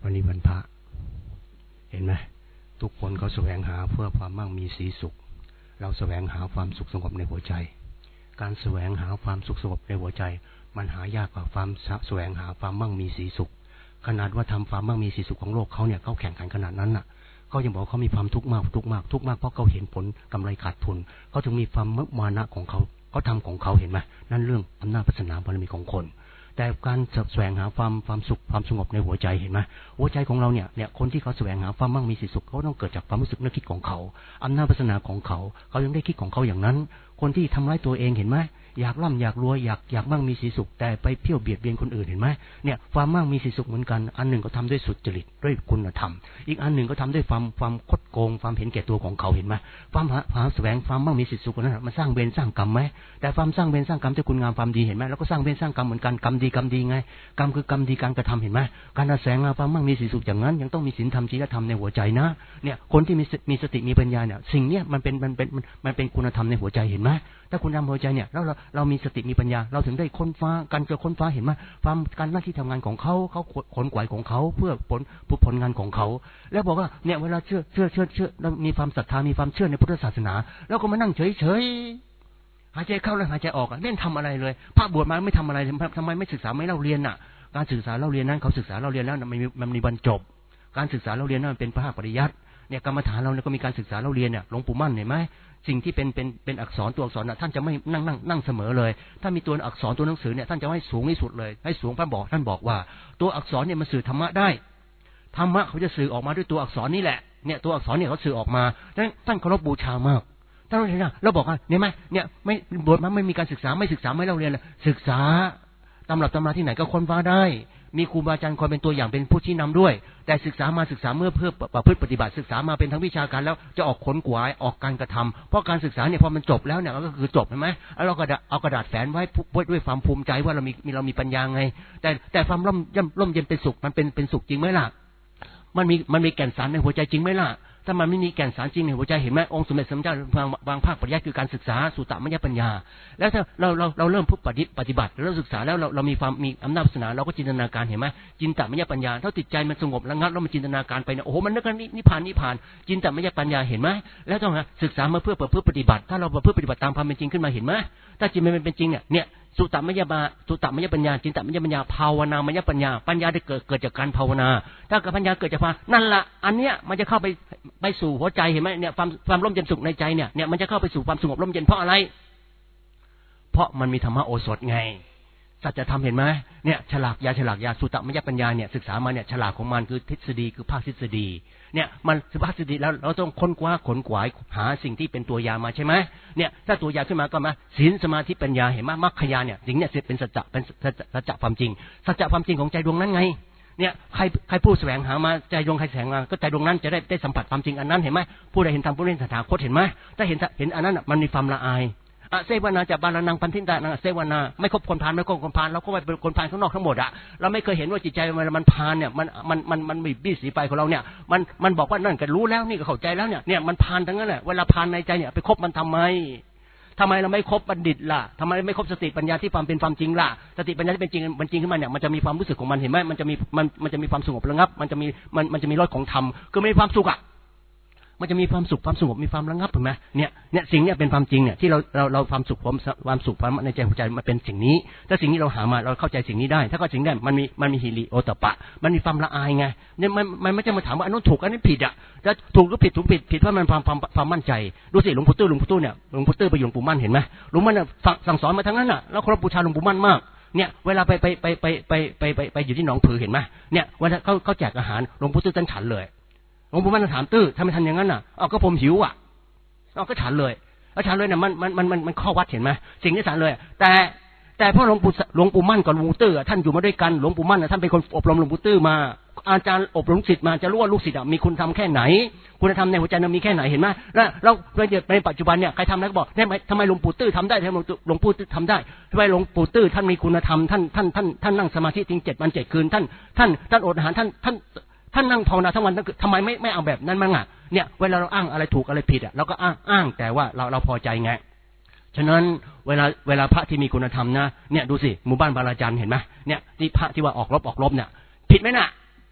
วันนี้วันพระเห็นไหมทุกคนเขาแสวงหาเพื่อความมั่งมีสีสุขเราแสวงหาความสุขสงบในหัวใจการแสวงหาความสุขสงบในหัวใจมันหายากกว่าความแสวงหาความมั่งมีสีสุขขนาดว่าทำความมั่งมีสีสุขของโลกเขาเนี่ยเขาแข่งขันขนาดนั้นน่ะเขายังบอกเขามีความทุกข์มากทุกข์มากเพราะเขาเห็นผลกำไรขาดทุนเขาถึงมีความมานะของเขาทำของเขาเห็นไหมนั่นเรื่องอำนาจศาสนาบารมีของคนแต่การแสวงหาความสุขความสงบในหัวใจเห็นไหมหัวใจของเราเนี่ยคนที่เขาแสวงหาความมั่งมีสีสุขเขาต้องเกิดจากความรู้สึกนึกคิดของเขาอำนาจศาสนาของเขายังได้คิดของเขาอย่างนั้นคนที่ทำร้ายตัวเองเห็นไหมอยากร่ำอยากรวยอยากมั่งมีสีสุขแต่ไปเที่ยวเบียดเบียนคนอื่นเห็นไหมเนี่ยความมั่งมีสีสุขเหมือนกันอันหนึ่งก็ทำด้วยสุจริตด้วยคุณธรรมอีกอันหนึ่งก็ทำด้วยความคดโกงความเห็นแก่ตัวของเขาเห็นไหมความแสวงความมั่งมีสีสุขนั้นมันสร้างเวรสร้างกรรมไหมแต่ความสร้างเวรสร้างกรรมด้วยคุณงามความดีเห็นไหมแล้วก็สร้างเวรสร้างกรรมเหมือนกันกรรมดีไงกรรมคือกรรมดีการกระทำเห็นไหมการแสวงหาความมั่งมีสีสุขอย่างนั้นยังต้องมีศีลธรรมจริยธรรมในหัวใจนะเนี่ยคนที่มีสติมีปัญญาเนี่ยสิ่งเนี้ยมันเป็นคุณธรรมในหัวใจเห็นไหมถ้าคุณทำหัวใจเนี่ยแล้วเรามีสติมีปัญญาเราถึงได้ค้นฟ้าการเจอค้นฟ้าเห็นไหมความการหน้าที่ทำงานของเขาขนขวายของเขาเพื่อผลงานของเขาแล้วบอกว่าเนี่ยเวลาเชื่อเรามีความศรัทธามีความเชื่อในพุทธศาสนาแล้วก็มานั่งเฉยหายใจเข้าแล้วหายใจออกเล่นทำอะไรเลยพระบวชมาไม่ทำอะไรทำไมไม่ศึกษาไม่เล่าเรียนน่ะการศึกษาเล่าเรียนนั้นเขาศึกษาเล่าเรียนแล้วมันมีบรรจบการศึกษาเล่าเรียนนั้นมันเป็นภาคปริยัติเนี่ยกรรมฐานเราเนี่ยก็มีการศึกษาเล่าเรียนเนี่ยหลวงปู่มั่นเห็นไหมสิ่งที่เป็นอักษรตัวอักษรน่ะท่านจะไม่นั่งเสมอเลยถ้ามีตัวอักษรตัวหนังสือเนี่ยท่านจะให้สูงที่สุดเลยให้สูงท่านบอกว่าตัวอักษรเนี่ยมันสื่อธรรมะได้ธรรมะเขาจะสื่อออกมาด้วยตัวอักษรนี่แหละเนี่ยตัวอักษรเนี่ยเขาสื่อออกมาท่านเคารพบูชามากท่านเห็นไหมเราบอกว่าเนี่ยไหมเนี่ยไม่บทมันไม่มีการศึกษาไม่เล่าเรียนเลยศึกษาตำรับตำราที่ไหนก็ค้นฟ้าได้มีครูบาอาจารย์คอยเป็นตัวอย่างเป็นผู้ชี้นำด้วยแต่ศึกษาเมื่อเพื่อประพฤติปฏิบัติศึกษามาเป็นทั้งวิชาการแล้วจะออกขนขวายออกการกระทำเพราะการศึกษาเนี่ยพอมันจบแล้วเนี่ยก็คือจบใช่ไหมแล้วเราก็เอากระดาษแฝนไว้ด้วยความภูมิใจว่าเรามีปัญญาไงแต่ความร่มเย็นเป็นสุขมันเป็นสุขจริงไหมล่ะมันมีแก่นสารในหัวใจจริงไหมล่ะถ้ามันไม่มีแก่นสารจริงในหัวใจเห็นไหมองค์สมเด็จสมเด็จบางภาคปริยัติคือการศึกษาสุตตมยปัญญาแล้วถ้าเราเริ่มปฏิบัติเราศึกษาแล้วเรามีอำนาจศาสนาเราก็จินตนาการเห็นไหมจินตมยปัญญาถ้าจิตใจมันสงบระงับแล้วมันจินตนาการไปเนี่ยโอ้โหมันนึกกันนิพพานจินตมยปัญญาเห็นไหมแล้วต้องศึกษามาเพื่อปฏิบัติถ้าเราเพื่อปฏิบัติตามความเป็นจริงขึ้นมาเห็นไหมถ้าจิตมันเป็นจริงเนี่ยสุตตมยปัญญาจินตมยปัญญาภาวนามยปัญญาปัญญาได้เกิดจากการภาวนาถ้าปัญญาเกิดจากภาวนานั่นละอันเนี้ยมันจะเข้าไปสู่หัวใจเห็นไหมเนี่ยความร่มเย็นสุขในใจเนี่ยมันจะเข้าไปสู่ความสงบร่มเย็นเพราะอะไรเพราะมันมีธรรมโอสถไงสัจธรรมเห็นไหมเนี่ยฉลากยาสุตตมยปัญญาเนี่ยศึกษามาเนี่ยฉลากของมันคือทฤษฎีคือภาคทฤษฎีเนี่ยมันคือภาคทฤษฎีแล้วเราต้องค้นคว้าขนขวายหาสิ่งที่เป็นตัวยามาใช่ไหมเนี่ยถ้าตัวยาขึ้นมาก็มาศีลสมาธิปัญญาเห็นไหมมรรคญาณเนี่ยสิ่งเนี่ยเป็นสัจความจริงความจริงของใจดวงนั้นไงเนี่ยใครผู้แสวงหามาใจดวงใครแสวงมาก็ใจดวงนั้นจะได้สัมผัสความจริงอันนั้นเห็นไหมผู้ใดเห็นธรรมผู้ใดเห็นตถาคตเห็นไหมถ้าเห็นอันนั้นมันมีความละอายเสวนาจะบาลนังพันธิตานังเสวนาไม่ครบคนพาลไม่ครบคนพาลเราก็ไปเป็นคนพาลข้างนอกทั้งหมดเราไม่เคยเห็นว่าจิตใจมันพาลเนี่ยมันมีบี้สีไฟของเราเนี่ยมันบอกว่านั่นก็รู้แล้วนี่ก็เข้าใจแล้วเนี่ยมันพาลทั้งนั้นแหละเวลาพาลในใจเนี่ยไปคบมันทำไมเราไม่คบบัณฑิตล่ะทำไมไม่คบสติปัญญาที่ความเป็นความจริงล่ะสติปัญญาที่เป็นจริงมันจริงขึ้นมาเนี่ยมันจะมีความรู้สึกของมันเห็นไหมมันจะมีความสงบระงับมันจะมีรสของธรรมคือไม่มีความสุขมันจะมีความสุขความสงบมีความระงับถูกไหมเนี่ยสิ่งนี้เป็นความจริงเนี่ยที่เราความสุขความในใจหัวใจมันเป็นสิ่งนี้ถ้าสิ่งนี้เราหามาเราเข้าใจสิ่งนี้ได้ถ้าเข้าใจสิ่งได้มันมีฮิริโอตปะมันมีความละอายไงเนี่ยมันไม่จะมาถามว่าอันนั้นถูกอันนี้ผิดจะถูกหรือผิดเพราะมันความมั่นใจดูสิหลวงปู่ตู้เนี่ยหลวงปู่ตู้ไปอยู่หลวงปู่มั่นเห็นไหมหลวงปู่มั่นสั่งสอนมาทั้งนั้นแล้วเคารพบูชาหลวงปู่มั่นมากเนี่ยเวลาไปอยู่ที่หนองผือเห็นไหมเนี่ยเวลาเขาแจกอาหารหลวงปู่ตู้ท่านฉันเลยหลวงปู่มั่นถามตื้อทำไมทันอย่างนั้นก็ผมหิวก็ฉันเลยเนี่ยมันข้อวัดเห็นไหมสิ่งที่ฉันเลยแต่เพราะหลวงปู่มั่นกับหลวงปู่ตื้อท่านอยู่มาด้วยกันหลวงปู่มั่นท่านเป็นคนอบรมหลวงปู่ตื้อมาอาจารย์อบรมศิษย์มาจะรู้ว่าลูกศิษย์มีคุณธรรมแค่ไหนคุณธรรมในหัวใจมีแค่ไหนเห็นไหมแล้วเราในปัจจุบันเนี่ยใครทำแล้วก็บอกทำไมหลวงปู่ตื้อทำได้ทำไมหลวงปู่ตื้อทำได้ทำไมหลวงปู่ตื้อท่านมีคุณธรรมท่านนั่งสมาธิถึง7 วัน 7 คืนท่านอดอาหารท่านนั่งภาวนาทั้งวันทำไมไม่เอาแบบนั้นมั้งเนี่ยเวลาเราอ้างอะไรถูกอะไรผิดเราก็อ้างแต่ว่าเราพอใจไงฉะนั้นเวลาพระที่มีคุณธรรมนะเนี่ยดูสิหมู่บ้านบาราจันเห็นไหมเนี่ยที่พระที่ว่าออกรบเนี่ยผิดไหมน่ะ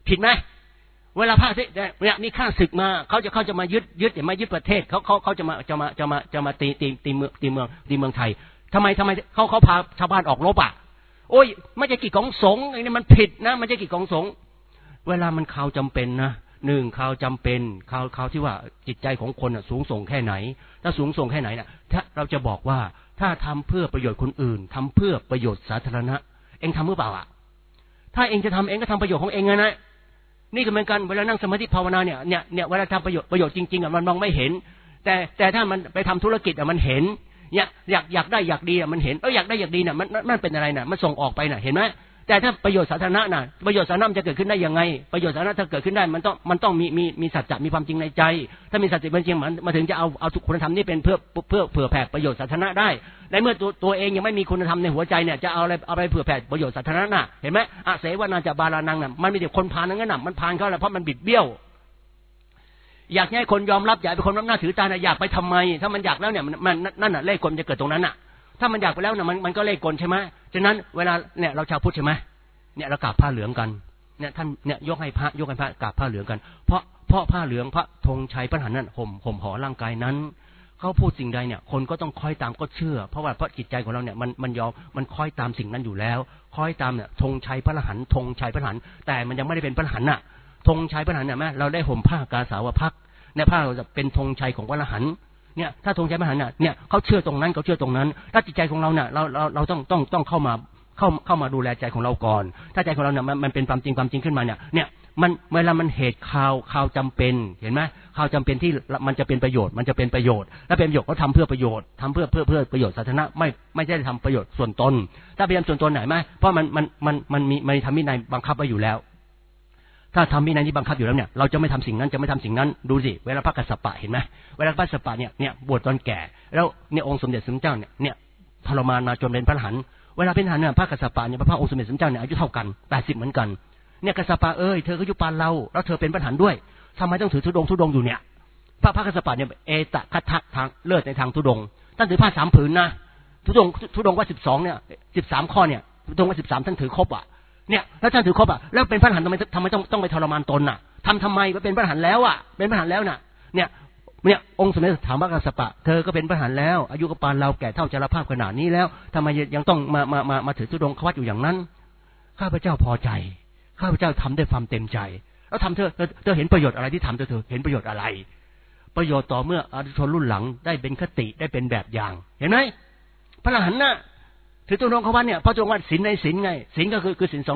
ผิดไหมเวลาพระเนี่ยมีข้าศึกมาเขาจะมายึดเห็นไหมยึดประเทศเขาจะมาตีเมืองไทยทำไมเขาพาชาวบ้านออกรบอ่ะโอ้ยไม่ใช่กิจของสงฆ์ไอ้นี่มันผิดนะไม่ใช่กิจของสงฆ์เวลามันข่าวจำเป็นนะหนึ่งข่าวจำเป็นข่าวที่ว่าจิตใจของคนสูงส่งแค่ไหนถ้าสูงส่งแค่ไหนน่ะถ้าเราจะบอกว่าถ้าทำเพื่อประโยชน์คนอื่นทำเพื่อประโยชน์สาธารณะเองทำหรือเปล่าอ่ะถ้าเองจะทำเองก็ทำประโยชน์ของเองนะนี่ก็เหมือนกันเวลานั่งสมาธิภาวนาเนี่ยเวลาทำประโยชน์จริงๆอ่ะมันมองไม่เห็นแต่ถ้ามันไปทำธุรกิจอ่ะมันเห็นเนี่ยอยากได้อยากดีอ่ะมันเห็นอยากได้อยากดีน่ะมันเป็นอะไรน่ะมันส่งออกไปน่ะเห็นไหมแต่ถ้าประโยชน์สาธารณะน่ะประโยชน์สาธารณะจะเกิดขึ้นได้ยังไงประโยชน์สาธารณะถ้าเกิดขึ้นได้มันต้องมีสัจจะมีความจริงในใจถ้ามีสัจจะเป็นจริงมันถึงจะเอาคุณธรรมนี่เป็นเพื่อเผื่อแผ่ประโยชน์สาธารณะได้ในเมื่อตัวเองยังไม่มีคุณธรรมในหัวใจเนี่ยจะเอาอะไรเผื่อแผ่ประโยชน์สาธารณะน่ะเห็นไหมอาเสวนาจะบาลานังน่ะมันมีแต่คนพาลนั่นน่ะมันพาลเขาแหละเพราะมันบิดเบี้ยวอยากให้คนยอมรับอยากเป็นคนรับหน้าถือตาน่ะอยากไปทำไมถ้ามันอยากแล้วเนี่ยมันนั่นน่ะเล่ห์กลจะเกิดตรงนั้นน่ะถ้ามันอยากไปแล้วน่ะมันก็เล่ห์กลใช่ไหมฉะนั้นเวลาเนี่ยเราชาวพุทธใช่ไหมเนี่ยเรากราบผ้าเหลืองกันเนี่ยท่านเนี่ยยกให้พระกราบผ้าเหลืองกันเพราะผ้าเหลืองพระธงชัยพระหัตถ์นั่นห่มห่อร่างกายนั้นเขาพูดสิ่งใดเนี่ยคนก็ต้องคอยตามก็เชื่อเพราะว่าเพราะจิตใจของเราเนี่ยมันยอมมันคอยตามสิ่งนั้นอยู่แล้วคอยตามเนี่ยธงชัยพระหัตถ์ธงชัยพระหัตถ์แต่มันยังไม่ได้เป็นพระหัตถ์น่ะธงชัยพระหัตถ์เนี่ยแม่เราได้ห่มผ้ากาสาวพักเนี่ยผ้าเราจะเป็นธงชัยของพระหัตถ์เนี่ยถ้าธงชัยพระหัตถ์เนี่ยเขาเชื่อตรงนั้นเขาเชื่อตรงนั้นถ้าจิตใจของเราเนี่ยเราต้องเข้ามาดูแลใจของเราก่อนถ้าใจของเราเนี่ยมันเป็นความจริงขึ้นมาเนี่ยมันเวลามันเหตุข่าวจำเป็นเห็นไหมข่าวจำเป็นที่มันจะเป็นประโยชน์และเป็นประโยชน์ก็ทำเพื่อประโยชน์ทำเพื่อประโยชน์สาธารณะไม่ใช่ทำประโยชน์ส่วนตนถ้าพยายามส่วนตนไหนไหมเพราะมันมีธรรมวินัยบังคับไว้อยู่แล้วถ้าทำวินัยนี้บังคับอยู่แล้วเนี่ยเราจะไม่ทำสิ่งนั้นจะไม่ทำสิ่งนั้นดูสิเวลาพระกัสสปะเห็นไหมเวลาพระกัสสปะเนี่ยบวชตอนแก่แล้วเนี่ยองค์สมเด็จสมเด็จเจ้าเนี่ยทรมานมาจนเป็นพระอรหันต์เวลาเป็นทหารเนี่ยพระกัสสปะเนี่ยพระองค์สมเด็จสมเด็จเจ้าเนี่ยอายุเท่ากัน80เหมือนกันเนี่ยกัสสปะเธอก็อยู่ปานเราแล้วเธอเป็นพระอรหันต์ด้วยทำไมต้องถือธุดงค์อยู่เนี่ยพระกัสสปะเนี่ยเอตคัทธะทางเลิศในทางธุดงค์ท่านถือผ้า3ผืนนะธุดงค์ว่า12เนี่ย13ข้อเนี่ยธุดงค์ว่า13ท่านถือครบอ่ะเนี่ยแล้วท่านถือครบอ่ะแล้วเป็นพระอรหันต์ทำไมต้องไปทรมานตนน่ะทำไมก็เป็นพระอรหันต์แล้วอ่ะเป็นพระอรหันต์แล้วน่ะเนี่ยองค์สมเด็จถามพระกัสสปะเธอก็เป็นพระอรหันต์แล้วอายุก็ปานเราแก่เท่าชราภาพขนาดนี้แล้วทำไมยังต้องมาถือธุดงค์วัดอยู่อย่างนั้นข้าพเจ้าพอใจข้าพเจ้าทำด้วยความเต็มใจแล้วทำเธอเห็นประโยชน์อะไรที่ทำเธอเห็นประโยชน์อะไรประโยชน์ต่อเมื่ออนุชนรุ่นหลังได้เป็นคติได้เป็นแบบอย่างเห็นไหมพระอรหันต์น่ะถือธุดงค์วัดเนี่ยพระธุดงค์วัดศีลในศีลไงศีลก็คือศีล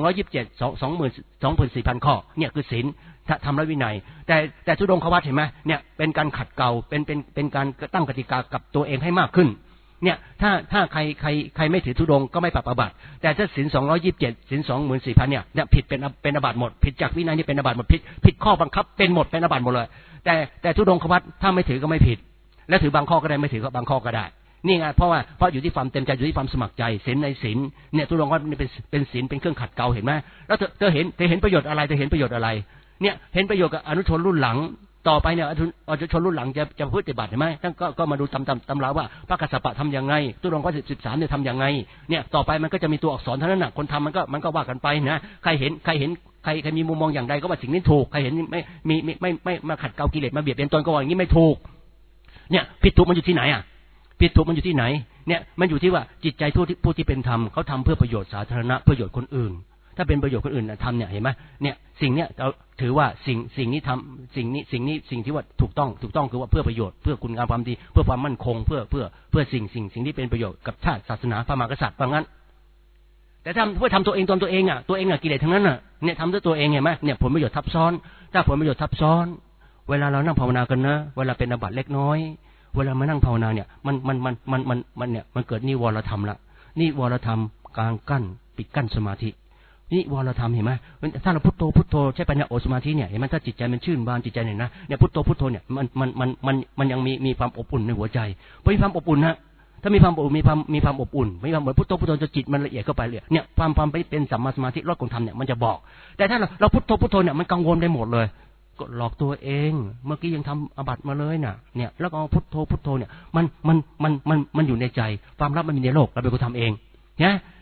227 24,000 ข้อเนี่ยคือศีลทำและวินัยแต่ธุดงค์วัดเห็นไหมเนี่ยเป็นการขัดเกลาเป็นการตั้งกติกากับตัวเองให้มากขึ้นเนี่ยถ้าใครไม่ถือธุดงค์ก็ไม่ปรับอาบัติแต่ถ้าศีล227ศีล24,000เนี่ยผิดเป็นอาบัติหมดผิดจากวินัยนี่เป็นอาบัติหมดผิดข้อบังคับเป็นอาบัติหมดเลยแต่ธุดงค์วัดถ้าไม่ถือก็ไม่ผิดและถือบางข้อก็ได้ไม่ถือก็บางข้อก็ได้นี่ไงเพราะอยู่ที่ความเต็มใจอยู่ที่ความสมัครใจศีลในศีลเนี่ยธุดงค์วัดนี่เป็นศีลเป็นเครื่องขัดเกลาเห็นไหมแล้วเธอเห็นประโยชน์อะไรเนี่ยเห็นประโยชน์กับอนุชนรุ่นหลังต่อไปเนี่ยอนุชนรุ่นหลังจะปฏิบัติใช่ไหมท่านก็มาดูตำราว่าพระกัสสปะทำยังไงธุดงค์วัด13เนี่ยทำยังไงเนี่ยต่อไปมันก็จะมีตัวอักษรเท่านั้นน่ะคนทำมันก็ว่ากันไปนะใครเห็นใครมีมุมมองอย่างใดก็ว่าสิ่งนี้ถูกใครเห็นไม่มาขัดเกลากิเลสมาเบียดเบียนตนก็ว่าอย่างนี้ไม่ถูกเนี่ยผิดถูกมันอยู่ที่ไหนอ่ะผิดถูกมันอยู่ที่ไหนเนี่ยมันอยู่ที่ว่าจิตใจผู้ที่เป็นธรรมเขาทำเพื่อประโยชน์สาธารณะประโยชน์คนอื่นถ้าเป็นประโยชน์คนอื่นทำเนี่ยเห็นไหมเนี่ยสิ่งเนี้ยเราถือว่าสิ่งนี้ทำสิ่งที่ว่าถูกต้องคือว่าเพื่อประโยชน์เพื่อคุณงามความดีเพื่อความมั่นคงเพื่อสิ่งที่เป็นประโยชน์กับชาติศาสนาพระมหากษัตริย์ว่างั้นแต่เพื่อทำตัวเองตัวเองอ่ะกิเลสทั้งนั้นอ่ะเนี่ยทำด้วยตัวเองเห็นไหมเนี่ยผลประโยชน์ทับซ้อนถ้าผลประโยชน์ทับซ้อนเวลาเรานั่งภาวนากันนะเวลาเป็นอาบัติเล็กน้อยเวลามานั่งภาวนาเนี่ยมันเกิดนิวรธรรมละนิวรธรรมกลางกั้นปิดกั้นสมาธินิวรธรรมเห็นไหมถ้าเราพุทโธใช้ปัญญาโอสมาธิเนี่ยเห็นไหมถ้าจิตใจมันชื่นบานจิตใจเนี่ยพุทโธเนี่ยมันยังมีความอบอุ่นในหัวใจเพราะมีความอบอุ่นนะถ้ามีความอบอุ่นมีความอบอุ่นไม่ว่าเหมือนพุทโธจะจิตมันละเอียดเข้าไปเลยเนี่ยความเป็นสัมมาสมาธิรอดกองธรรมเนี่ยมันจะบอกแต่ถ้าเราพุทโธเนี่ยมันกังวลได้หมดเลยก็หลอกตัวเองเมื่อกี้ยังทำอาบัติมาเลยน่ะเนี่ยแล้วก็พุทโธเนี่ยมันอยู่ในใจความลับมันมีในโลกเราเป็นคนทำเองนะ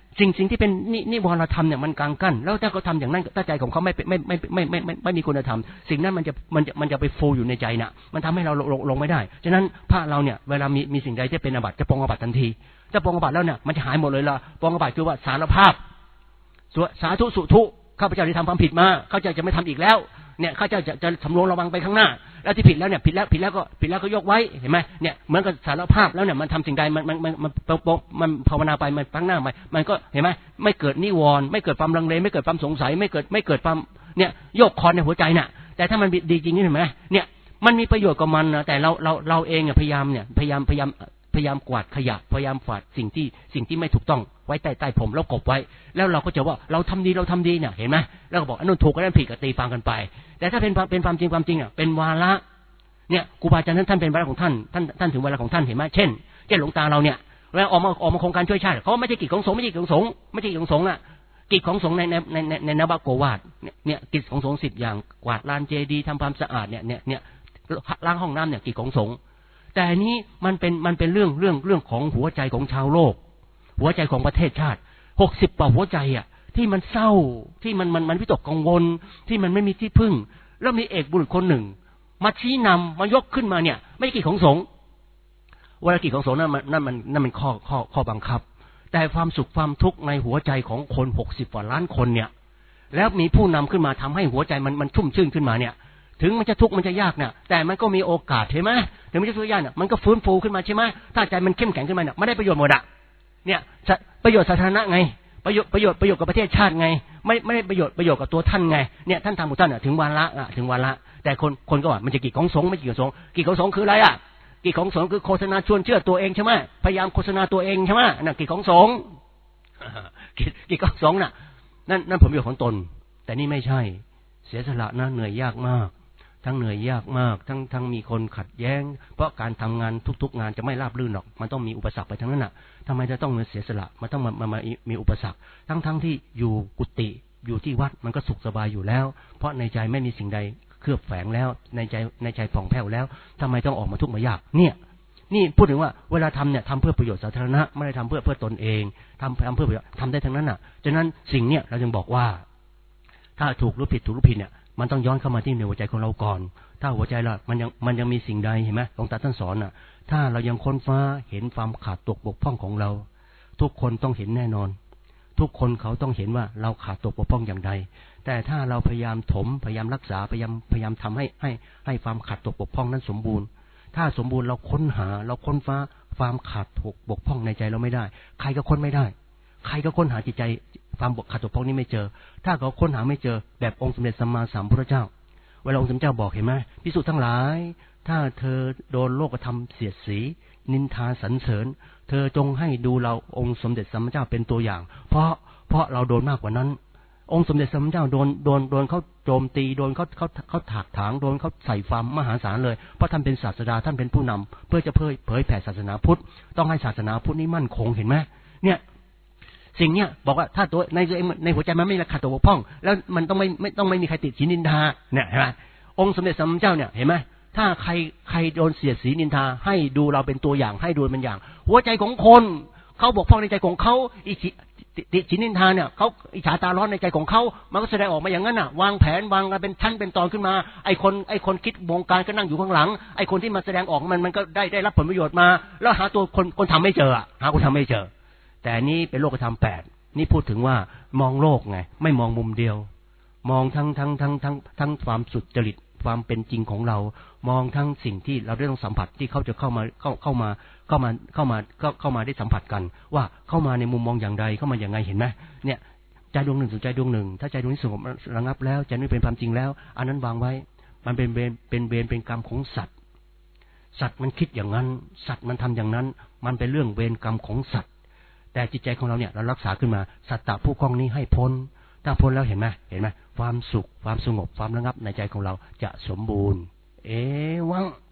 สิ่งที่เป็นนิวรธรรมเนี่ยมันกลางกั้นแล้วถ้าเขาทำอย่างนั้นถ้าใจของเขาไม่มีคุณธรรมสิ่งนั้นมันจะไปโฟอยู่ในใจน่ะมันทำให้เราลงไม่ได้ฉะนั้นพระเราเนี่ยเวลามีสิ่งใดที่เป็นอาบัติจะปรงอาบัติทันทีถ้าปรงอาบัติแล้วเนี่ยมันจะหายหมดเลยละปรงอาบัติคือว่าสารภาพสาธุสุทุข้าพเจ้าได้ทำความผิดมาข้าพเจ้าจะไม่ทำอีกแล้วเนี่ยข้าพเจ้าจะสำรวมระวังไปข้างหน้าแล้วที่ผิดแล้วเนี่ยผิดแล้วก็ยกไว้เห็นไหมเนี่ยเหมือนกับสารภาพแล้วเนี่ยมันทำสิ่งใดมันภาวนาไปมันข้างหน้าไปมันก็เห็นไหมไม่เกิดนิวรณ์ไม่เกิดความลังเลไม่เกิดความสงสัยไม่เกิดความเนี่ยโยกคอนในหัวใจน่ะแต่ถ้ามันดีจริงนี่เห็นไหมเนี่ยมันมีประโยชน์กับมันนะแต่เราเองพยายามกวาดขยะพยายามกวาดสิ่งที่ไม่ถูกต้องไว้ใต้ผมแล้วกบไว้แล้วเราก็จะว่าเราทำดีเนี่ยเห็นไหมแล้วก็บอกอันนั้นถูกอันนั้นผิดก็ตีฟังกันไปแต่ถ้าเป็นความจริงอ่ะเป็นวาระเนี่ยครูบาอาจารย์ท่านเป็นวาระของท่านถึงวาระของท่านเห็นไหมเช่นหลวงตาเราเนี่ยเวลาออกมาโครงการช่วยชาติเขาไม่ใช่กิจของสงฆ์ไม่ใช่กิจของสงฆ์อ่ะกิจของสงฆ์ในนวโกวาทเนี่ยกิจของสงฆ์10อย่างกวาดลานเจดีย์ทำความสะอาดเนี่ยล้างห้องน้ำเนี่ยกิจของสงฆ์แต่นี้มันเป็นเรื่องของหัวใจของชาวโลกหัวใจของประเทศชาติ60 กว่าหัวใจอ่ะที่มันเศร้าที่มันวิตกกังวลที่มันไม่มีที่พึ่งแล้วมีเอกบุรุษคนหนึ่งมาชี้นำมายกขึ้นมาเนี่ยไม่ใช่กิจของสงฆ์เวลากิจของสงฆ์นั่นมันข้อบังคับแต่ความสุขความทุกข์ในหัวใจของคน60 กว่าล้านคนเนี่ยแล้วมีผู้นำขึ้นมาทำให้หัวใจมันชุ่มชื่นขึ้นมาเนี่ยถึงมันจะทุกข์มันจะยากเนี่ยแต่มันก็มีโอกาสใช่ไหมถึงมันจะทุกข์ยากเนี่ยมันก็ฟื้นฟูขึ้นมาใช่ไหมถ้าใจมันเข้มแข็งขึ้นมาเนี่ยไม่ได้ประโยชน์หมดอะเนี่ยประโยชน์สาธารณะไงประโยชน์กับประเทศชาติไงไม่ได้ประโยชน์กับตัวท่านไงเนี่ยท่านทำของท่านถึงวาระแต่คนก็ว่ามันจะกิจของสงฆ์ไม่กิจของสงฆ์กิจของสงฆ์คืออะไรอ่ะกิจของสงฆ์คือโฆษณาชวนเชื่อตัวเองใช่ไหมพยายามโฆษณาตัวเองใช่ไหมนั่นกิจของสงฆ์กิจของสงฆ์น่ะนั่นผลประโยชน์ของตนแต่นี่ไม่ใช่เสียสละนะเหนื่อยยากมากทั้งเหนื่อยยากมากทั้งมีคนขัดแย้งเพราะการทำงานทุกๆงานจะไม่ราบรื่นหรอกมันต้องมีอุปสรรคไปทั้งนั้นน่ะทำไมจะต้องเสียสละมันต้องมามีอุปสรรคทั้งที่อยู่กุฏิอยู่ที่วัดมันก็สุขสบายอยู่แล้วเพราะในใจไม่มีสิ่งใดเคลือบแฝงแล้วในใจผ่องแผ้วแล้วทำไมต้องออกมาทุกข์มายากเนี่ยนี่พูดถึงว่าเวลาทำเนี่ยทำเพื่อประโยชน์สาธารณะไม่ได้ทำเพื่อตนเองทำเพื่อประโยชน์ทำได้ทั้งนั้นน่ะฉะนั้นสิ่งเนี้ยเราจึงบอกว่าถ้าถูกหรือผิดเนี่ยมันต้องย้อนเข้ามาที่ในหัวใจของเราก่อนถ้าหัวใจเรามันยังมีสิ่งใดเห็นไหมหลวงตาท่านสอนน่ะถ้าเรายังค้นฟ้าเห็นความขาดตกบกพร่องของเราทุกคนต้องเห็นแน่นอนทุกคนเขาต้องเห็นว่าเราขาดตกบกพร่องอย่างใดแต่ถ้าเราพยายามพยายามรักษาพยายามทำให้ความขาดตกบกพร่องนั้นสมบูรณ์ถ้าสมบูรณ์เราค้นหาเราค้นฟ้าความขาดตกบกพร่องในใจเราไม่ได้ใครก็ค้นไม่ได้ใครก็ค้นหาจิตใจความขาดตกบกพร่องนี้ไม่เจอถ้าเขาค้นหาไม่เจอแบบองค์สมเด็จสัมมาสัมพุทธเจ้าเวลาองค์สมเด็จเจ้าบอกเห็นไหมภิกษุทั้งหลายถ้าเธอโดนโลกธรรมเสียดสีนินทาสรรเสริญเธอจงให้ดูเราองค์สมเด็จสัมมาสัมพุทธเจ้าเป็นตัวอย่างเพราะเราโดนมากกว่านั้นองค์สมเด็จสัมมาสัมพุทธเจ้าโดนเขาโจมตีโดนเขาถากถางโดนเขาใส่ความมหาศาลเลยเพราะท่านเป็นศาสดาท่านเป็นผู้นำเพื่อจะเผยแผ่ศาสนาพุทธต้องให้ศาสนาพุทธนี้มั่นคงเห็นไหมเนี่ยสิ่งเนี้ยบอกว่าถ้าตัวในหัวใจมันไม่ขาดตกบกพร่องแล้วมันต้องไม่มีใครติดศีลนินทาเนี่ยเห็นไหมองค์สมเด็จสัมมาสัมพุทธเจ้าเนี่ยเห็นไหมถ้าใครโดนเสียดสีนินทาให้ดูเราเป็นตัวอย่างให้ดูเป็นอย่างหัวใจของคนเขาบกพร่องในใจของเขาติศีลนินทาเนี่ยเขาอิจฉาตาร้อนในใจของเขามันก็แสดงออกมาอย่างนั้นน่ะวางแผนวางกันเป็นชั้นเป็นตอนขึ้นมาไอ้คนคิดวงการก็นั่งอยู่ข้างหลังไอ้คนที่มาแสดงออกมันก็ได้รับผลประโยชน์มาแล้วหาตัวคนทำไม่เจอหาคนทำไม่เจอแต่นี้เป็นโลกธรรม8นี่พูดถึงว่ามองโลกไงไม่มองมุมเดียวมองทั้งความสุจริตความเป็นจริงของเรามองทั้งสิ่งที่เราได้ต้องสัมผัสที่เขาจะเข้ามาได้สัมผัสกันว่าเข้ามาในมุมมองอย่างใดเข้ามาอย่างไงเห็นไหมเนี่ยใจดวงหนึ่งสู่ใจดวงหนึ่งถ้าใจดวงนี้สงบระงับแล้วใจนี้เป็นความจริงแล้วอันนั้นวางไว้มันเป็นเวรเป็นกรรมของสัตว์มันคิดอย่างนั้นสัตว์มันทำอย่างนั้นมันเป็นเรื่องเวรกรรมของสัตว์แต่จิตใจของเราเนี่ยเรารักษาขึ้นมาสัตตะผู้คล้องนี้ให้พ้นถ้าพ้นแล้วเห็นไหมความสุขความสงบความระงับในใจของเราจะสมบูรณ์วัง